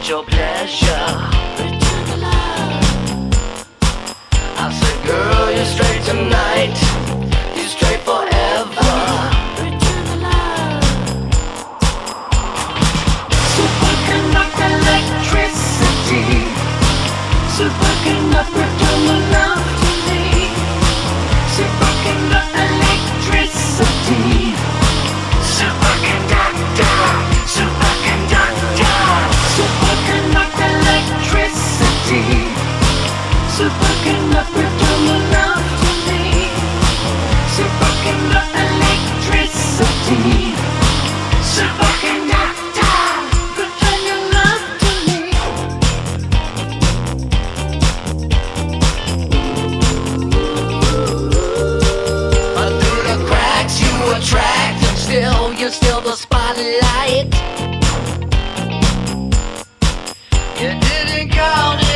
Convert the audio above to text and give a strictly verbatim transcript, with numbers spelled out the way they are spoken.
your pleasure. Return the love. I said, girl, you're straight tonight. You're straight forever. Return the love. Superconductor electricity. Superconductor, return the love to me. Superconductor electricity. Superconductor, superconductor, superconductor electricity. Superconductor, return the love to me. Superconductor electricity. Superconductor, return your love to me. Through the cracks you attract, and still you're still the spotlight. You didn't count it.